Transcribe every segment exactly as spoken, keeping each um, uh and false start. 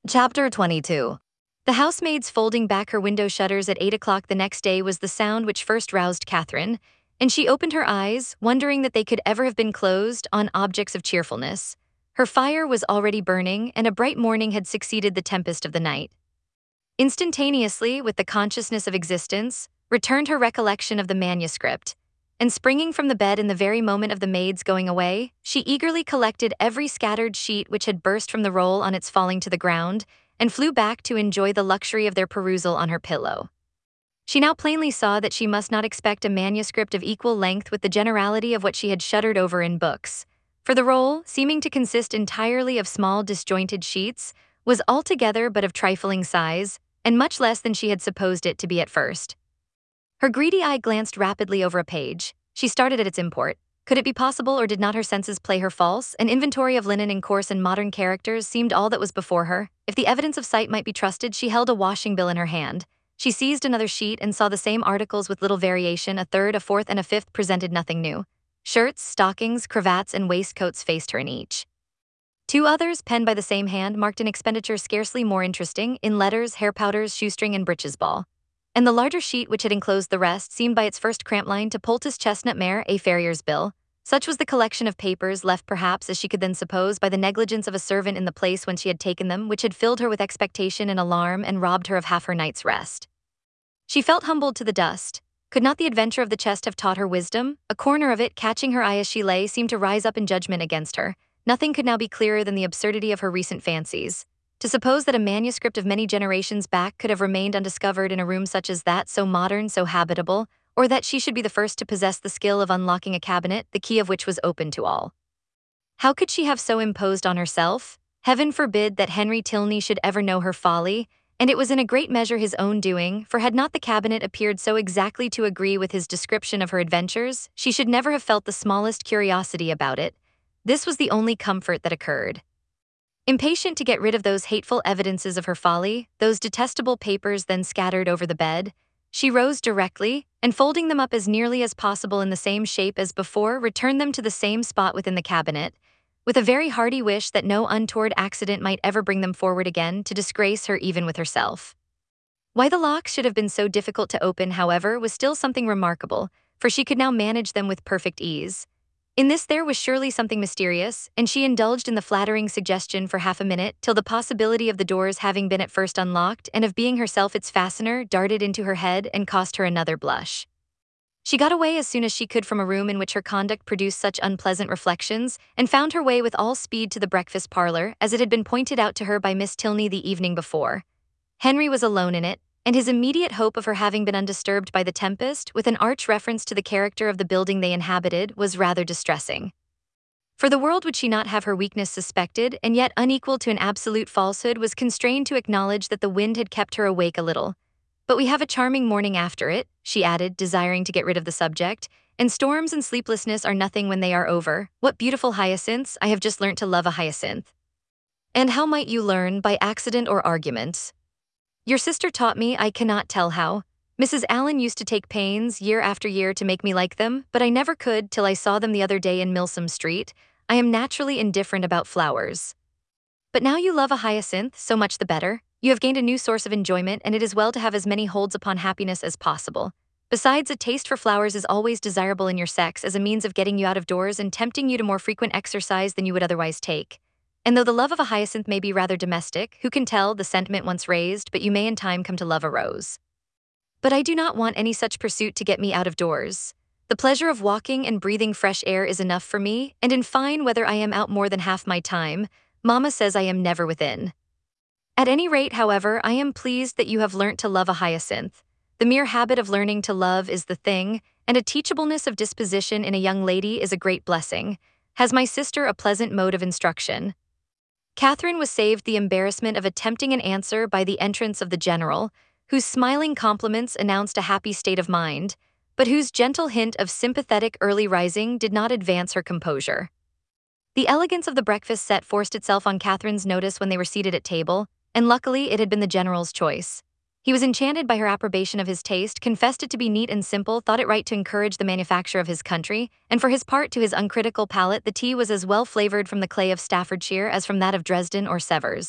Chapter twenty-two. The housemaid's folding back her window shutters at eight o'clock the next day was the sound which first roused Catherine, and she opened her eyes, wondering that they could ever have been closed on objects of cheerfulness. Her fire was already burning, and a bright morning had succeeded the tempest of the night. Instantaneously, with the consciousness of existence, returned her recollection of the manuscript, and springing from the bed in the very moment of the maid's going away, she eagerly collected every scattered sheet which had burst from the roll on its falling to the ground, and flew back to enjoy the luxury of their perusal on her pillow. She now plainly saw that she must not expect a manuscript of equal length with the generality of what she had shuddered over in books, for the roll, seeming to consist entirely of small disjointed sheets, was altogether but of trifling size, and much less than she had supposed it to be at first. Her greedy eye glanced rapidly over a page. She started at its import. Could it be possible, or did not her senses play her false? An inventory of linen in coarse and modern characters seemed all that was before her. If the evidence of sight might be trusted, she held a washing bill in her hand. She seized another sheet and saw the same articles with little variation. A third, a fourth, and a fifth presented nothing new. Shirts, stockings, cravats, and waistcoats faced her in each. Two others, penned by the same hand, marked an expenditure scarcely more interesting, in letters, hair powders, shoestring, and breeches ball. And the larger sheet which had enclosed the rest seemed by its first cramp line to poultice chestnut mare, a farrier's bill. Such was the collection of papers, left perhaps, as she could then suppose, by the negligence of a servant in the place whence she had taken them, which had filled her with expectation and alarm and robbed her of half her night's rest. She felt humbled to the dust. Could not the adventure of the chest have taught her wisdom? A corner of it, catching her eye as she lay, seemed to rise up in judgment against her. Nothing could now be clearer than the absurdity of her recent fancies. To suppose that a manuscript of many generations back could have remained undiscovered in a room such as that, so modern, so habitable, or that she should be the first to possess the skill of unlocking a cabinet, the key of which was open to all. How could she have so imposed on herself? Heaven forbid that Henry Tilney should ever know her folly, and it was in a great measure his own doing, for had not the cabinet appeared so exactly to agree with his description of her adventures, she should never have felt the smallest curiosity about it. This was the only comfort that occurred. Impatient to get rid of those hateful evidences of her folly, those detestable papers then scattered over the bed, she rose directly, and folding them up as nearly as possible in the same shape as before, returned them to the same spot within the cabinet, with a very hearty wish that no untoward accident might ever bring them forward again to disgrace her even with herself. Why the locks should have been so difficult to open, however, was still something remarkable, for she could now manage them with perfect ease. In this there was surely something mysterious, and she indulged in the flattering suggestion for half a minute, till the possibility of the doors having been at first unlocked and of being herself its fastener darted into her head and cost her another blush. She got away as soon as she could from a room in which her conduct produced such unpleasant reflections, and found her way with all speed to the breakfast parlor, as it had been pointed out to her by Miss Tilney the evening before. Henry was alone in it, and his immediate hope of her having been undisturbed by the tempest, with an arch reference to the character of the building they inhabited, was rather distressing. For the world would she not have her weakness suspected, and yet unequal to an absolute falsehood, was constrained to acknowledge that the wind had kept her awake a little. But we have a charming morning after it, she added, desiring to get rid of the subject, and storms and sleeplessness are nothing when they are over. What beautiful hyacinths! I have just learnt to love a hyacinth. And how might you learn? By accident or argument? Your sister taught me, I cannot tell how. Missus Allen used to take pains, year after year, to make me like them, but I never could till I saw them the other day in Milsom Street. I am naturally indifferent about flowers. But now you love a hyacinth, so much the better. You have gained a new source of enjoyment, and it is well to have as many holds upon happiness as possible. Besides, a taste for flowers is always desirable in your sex as a means of getting you out of doors and tempting you to more frequent exercise than you would otherwise take. And though the love of a hyacinth may be rather domestic, who can tell, the sentiment once raised, but you may in time come to love a rose. But I do not want any such pursuit to get me out of doors. The pleasure of walking and breathing fresh air is enough for me, and in fine, whether I am out more than half my time, Mamma says I am never within. At any rate, however, I am pleased that you have learnt to love a hyacinth. The mere habit of learning to love is the thing, and a teachableness of disposition in a young lady is a great blessing. Has my sister a pleasant mode of instruction? Catherine was saved the embarrassment of attempting an answer by the entrance of the general, whose smiling compliments announced a happy state of mind, but whose gentle hint of sympathetic early rising did not advance her composure. The elegance of the breakfast set forced itself on Catherine's notice when they were seated at table, and luckily it had been the general's choice. He was enchanted by her approbation of his taste, confessed it to be neat and simple, thought it right to encourage the manufacture of his country, and for his part, to his uncritical palate, the tea was as well flavored from the clay of Staffordshire as from that of Dresden or Sevres.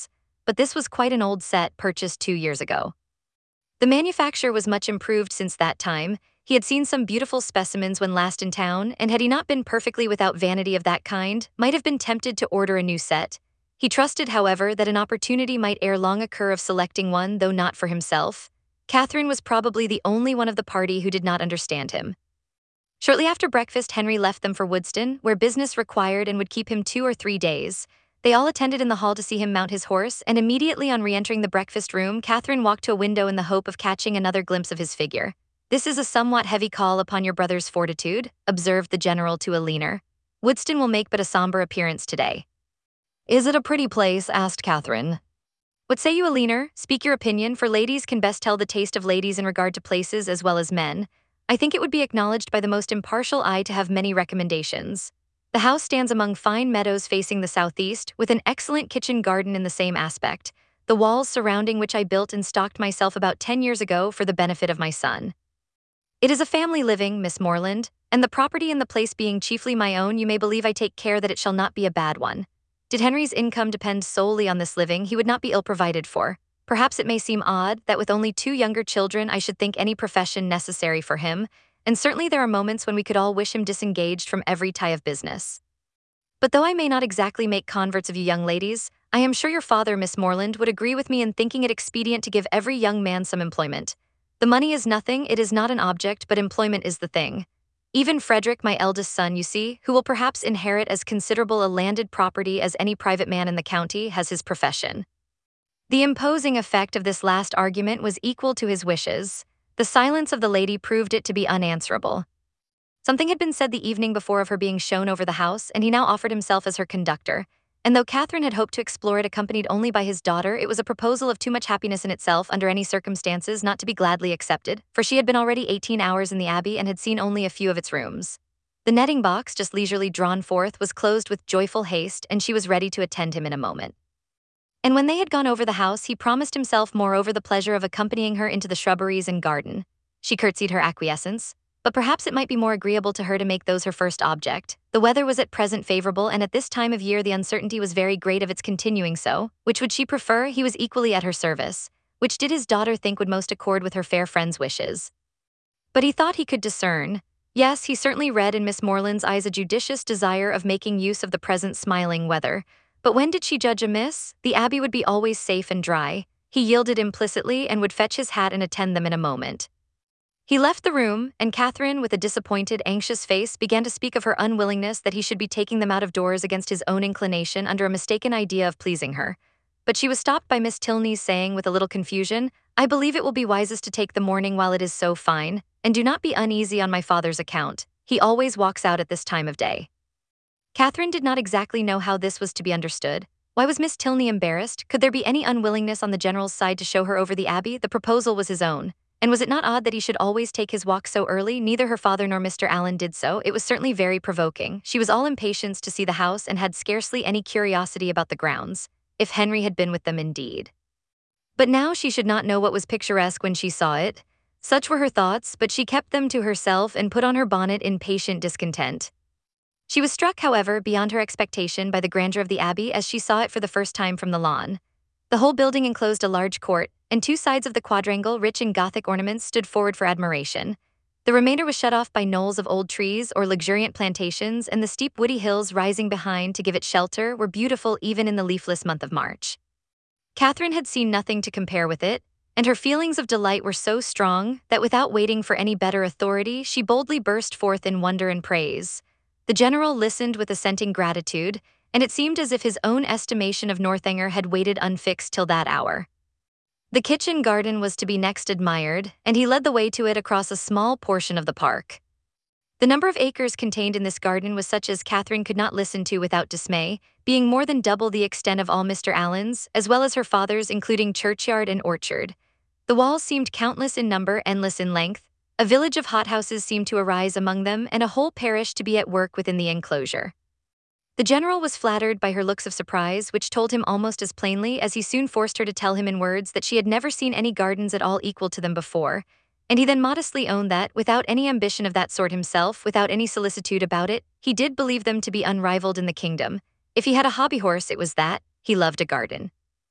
but this was quite an old set purchased two years ago. The manufacture was much improved since that time. He had seen some beautiful specimens when last in town, and had he not been perfectly without vanity of that kind, might have been tempted to order a new set. He trusted, however, that an opportunity might ere long occur of selecting one, though not for himself. Catherine was probably the only one of the party who did not understand him. Shortly after breakfast, Henry left them for Woodston, where business required and would keep him two or three days. They all attended in the hall to see him mount his horse, and immediately on re-entering the breakfast room, Catherine walked to a window in the hope of catching another glimpse of his figure. "This is a somewhat heavy call upon your brother's fortitude," observed the general to a leaner. "Woodston will make but a somber appearance today." "Is it a pretty place?" asked Catherine. "What say you, Leaner? Speak your opinion, for ladies can best tell the taste of ladies in regard to places as well as men. I think it would be acknowledged by the most impartial eye to have many recommendations. The house stands among fine meadows facing the southeast, with an excellent kitchen garden in the same aspect, the walls surrounding which I built and stocked myself about ten years ago for the benefit of my son. It is a family living, Miss Moreland, and the property in the place being chiefly my own, you may believe I take care that it shall not be a bad one. Did Henry's income depend solely on this living, he would not be ill provided for. Perhaps it may seem odd that with only two younger children I should think any profession necessary for him, and certainly there are moments when we could all wish him disengaged from every tie of business. But though I may not exactly make converts of you young ladies, I am sure your father, Miss Moreland, would agree with me in thinking it expedient to give every young man some employment. The money is nothing, it is not an object, but employment is the thing. Even Frederick, my eldest son, you see, who will perhaps inherit as considerable a landed property as any private man in the county, has his profession." The imposing effect of this last argument was equal to his wishes. The silence of the lady proved it to be unanswerable. Something had been said the evening before of her being shown over the house, and he now offered himself as her conductor. And though Catherine had hoped to explore it accompanied only by his daughter, it was a proposal of too much happiness in itself under any circumstances not to be gladly accepted, for she had been already eighteen hours in the Abbey and had seen only a few of its rooms. The netting box, just leisurely drawn forth, was closed with joyful haste, and she was ready to attend him in a moment. And when they had gone over the house, he promised himself moreover the pleasure of accompanying her into the shrubberies and garden. She curtsied her acquiescence, but perhaps it might be more agreeable to her to make those her first object. The weather was at present favorable, and at this time of year the uncertainty was very great of its continuing so. Which would she prefer? He was equally at her service. Which did his daughter think would most accord with her fair friend's wishes? But he thought he could discern. Yes, he certainly read in Miss Moreland's eyes a judicious desire of making use of the present smiling weather. But when did she judge amiss? The Abbey would be always safe and dry. He yielded implicitly and would fetch his hat and attend them in a moment. He left the room, and Catherine, with a disappointed, anxious face, began to speak of her unwillingness that he should be taking them out of doors against his own inclination under a mistaken idea of pleasing her. But she was stopped by Miss Tilney's saying with a little confusion, "I believe it will be wisest to take the morning while it is so fine, and do not be uneasy on my father's account. He always walks out at this time of day." Catherine did not exactly know how this was to be understood. Why was Miss Tilney embarrassed? Could there be any unwillingness on the general's side to show her over the Abbey? The proposal was his own. And was it not odd that he should always take his walk so early? Neither her father nor Mister Allen did so. It was certainly very provoking. She was all impatience to see the house and had scarcely any curiosity about the grounds. If Henry had been with them indeed. But now she should not know what was picturesque when she saw it. Such were her thoughts, but she kept them to herself and put on her bonnet in patient discontent. She was struck, however, beyond her expectation by the grandeur of the Abbey as she saw it for the first time from the lawn. The whole building enclosed a large court, and two sides of the quadrangle, rich in Gothic ornaments, stood forward for admiration. The remainder was shut off by knolls of old trees or luxuriant plantations, and the steep woody hills rising behind to give it shelter were beautiful even in the leafless month of March. Catherine had seen nothing to compare with it, and her feelings of delight were so strong that without waiting for any better authority, she boldly burst forth in wonder and praise. The general listened with assenting gratitude, and it seemed as if his own estimation of Northanger had waited unfixed till that hour. The kitchen garden was to be next admired, and he led the way to it across a small portion of the park. The number of acres contained in this garden was such as Catherine could not listen to without dismay, being more than double the extent of all Mister Allen's, as well as her father's, including churchyard and orchard. The walls seemed countless in number, endless in length. A village of hothouses seemed to arise among them, and a whole parish to be at work within the enclosure. The general was flattered by her looks of surprise, which told him almost as plainly as he soon forced her to tell him in words that she had never seen any gardens at all equal to them before, and he then modestly owned that, without any ambition of that sort himself, without any solicitude about it, he did believe them to be unrivaled in the kingdom. If he had a hobby horse, it was that he loved a garden.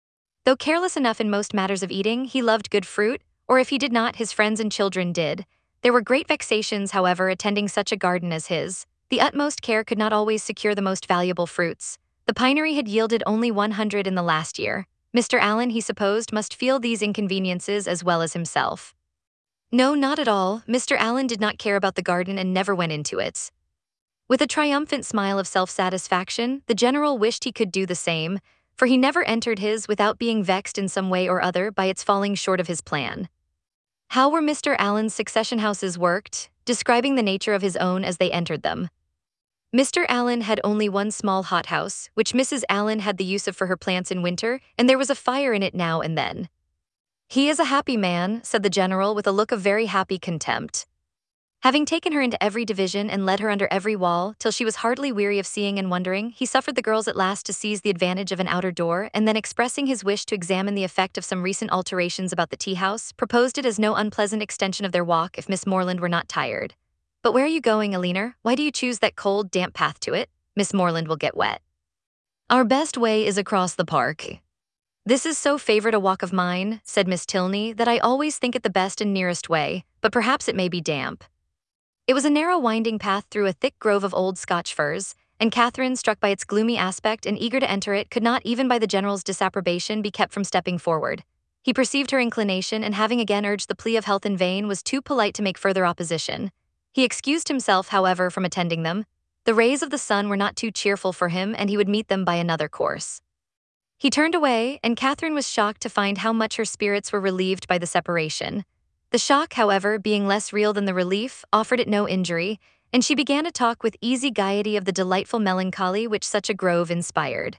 Though careless enough in most matters of eating, he loved good fruit, or if he did not, his friends and children did. There were great vexations, however, attending such a garden as his. The utmost care could not always secure the most valuable fruits. The pinery had yielded only one hundred in the last year. Mister Allen, he supposed, must feel these inconveniences as well as himself. No, not at all. Mister Allen did not care about the garden and never went into it. With a triumphant smile of self-satisfaction, the general wished he could do the same, for he never entered his without being vexed in some way or other by its falling short of his plan. How were Mister Allen's succession houses worked, describing the nature of his own as they entered them. Mister Allen had only one small hothouse, which Missus Allen had the use of for her plants in winter, and there was a fire in it now and then. "He is a happy man," said the general with a look of very happy contempt. Having taken her into every division and led her under every wall, till she was heartily weary of seeing and wondering, he suffered the girls at last to seize the advantage of an outer door, and then expressing his wish to examine the effect of some recent alterations about the tea-house, proposed it as no unpleasant extension of their walk if Miss Moreland were not tired. "But where are you going, Eleanor? Why do you choose that cold, damp path to it? Miss Moreland will get wet." "Our best way is across the park." "This is so favorite a walk of mine," said Miss Tilney, "that I always think it the best and nearest way, but perhaps it may be damp." It was a narrow winding path through a thick grove of old Scotch firs, and Catherine, struck by its gloomy aspect and eager to enter it, could not even by the general's disapprobation be kept from stepping forward. He perceived her inclination, and having again urged the plea of health in vain, was too polite to make further opposition. He excused himself, however, from attending them. The rays of the sun were not too cheerful for him, and he would meet them by another course. He turned away, and Catherine was shocked to find how much her spirits were relieved by the separation. The shock, however, being less real than the relief, offered it no injury, and she began to talk with easy gaiety of the delightful melancholy which such a grove inspired.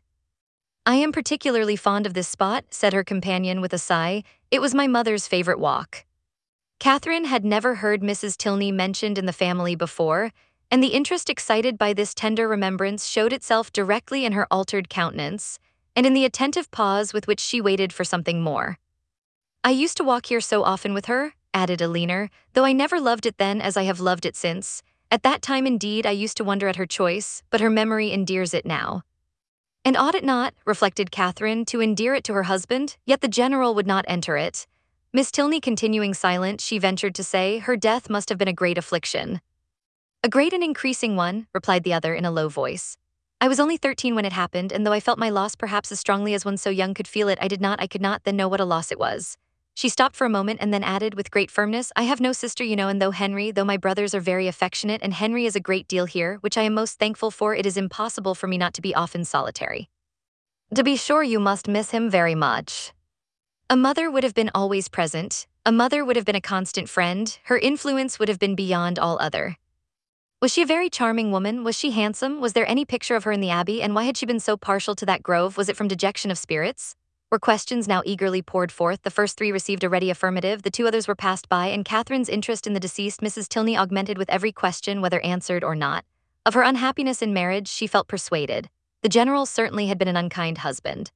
"I am particularly fond of this spot," said her companion with a sigh. "It was my mother's favorite walk." Catherine had never heard Missus Tilney mentioned in the family before, and the interest excited by this tender remembrance showed itself directly in her altered countenance, and in the attentive pause with which she waited for something more. "I used to walk here so often with her," added Eleanor, "though I never loved it then as I have loved it since. At that time, indeed, I used to wonder at her choice, but her memory endears it now." And ought it not, reflected Catherine, to endear it to her husband? Yet the general would not enter it. Miss Tilney continuing silent, she ventured to say, "Her death must have been a great affliction." "A great and increasing one," replied the other in a low voice. "I was only thirteen when it happened, and though I felt my loss perhaps as strongly as one so young could feel it, I did not, I could not then know what a loss it was." She stopped for a moment and then added with great firmness, "I have no sister, you know, and though Henry, though my brothers are very affectionate, and Henry is a great deal here, which I am most thankful for, it is impossible for me not to be often solitary." "To be sure you must miss him very much." A mother would have been always present. A mother would have been a constant friend. Her influence would have been beyond all other. Was she a very charming woman? Was she handsome? Was there any picture of her in the Abbey? And why had she been so partial to that grove? Was it from dejection of spirits? Were questions now eagerly poured forth. The first three received a ready affirmative, the two others were passed by, and Catherine's interest in the deceased Missus Tilney augmented with every question, whether answered or not. Of her unhappiness in marriage, she felt persuaded. The general certainly had been an unkind husband.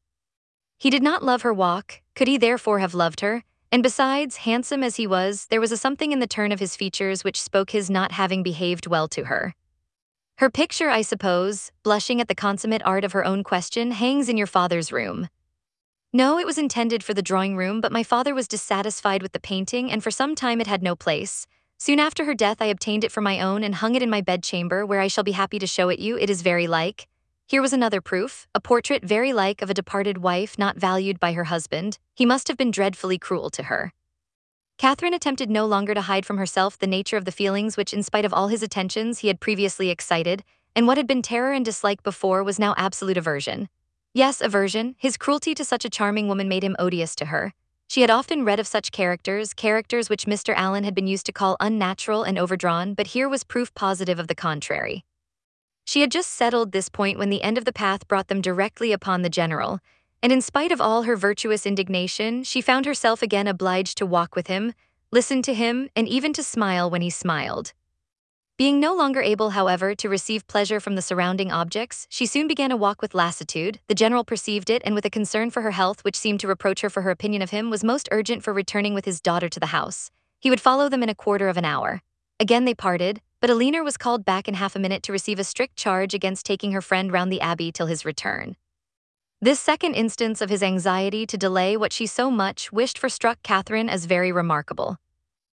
He did not love her walk. Could he therefore have loved her? And besides, handsome as he was, there was a something in the turn of his features which spoke his not having behaved well to her. "Her picture, I suppose," blushing at the consummate art of her own question, "hangs in your father's room." "No, it was intended for the drawing-room, but my father was dissatisfied with the painting, and for some time it had no place. Soon after her death I obtained it for my own and hung it in my bedchamber, where I shall be happy to show it you. It is very like—" Here was another proof, a portrait very like of a departed wife not valued by her husband. He must have been dreadfully cruel to her. Catherine attempted no longer to hide from herself the nature of the feelings which, in spite of all his attentions, he had previously excited, and what had been terror and dislike before was now absolute aversion. Yes, aversion. His cruelty to such a charming woman made him odious to her. She had often read of such characters, characters which Mister Allen had been used to call unnatural and overdrawn, but here was proof positive of the contrary. She had just settled this point when the end of the path brought them directly upon the general, and in spite of all her virtuous indignation, she found herself again obliged to walk with him, listen to him, and even to smile when he smiled. Being no longer able, however, to receive pleasure from the surrounding objects, she soon began a walk with lassitude. The general perceived it, and with a concern for her health which seemed to reproach her for her opinion of him, was most urgent for returning with his daughter to the house. He would follow them in a quarter of an hour. Again they parted, but Eleanor was called back in half a minute to receive a strict charge against taking her friend round the Abbey till his return. This second instance of his anxiety to delay what she so much wished for struck Catherine as very remarkable.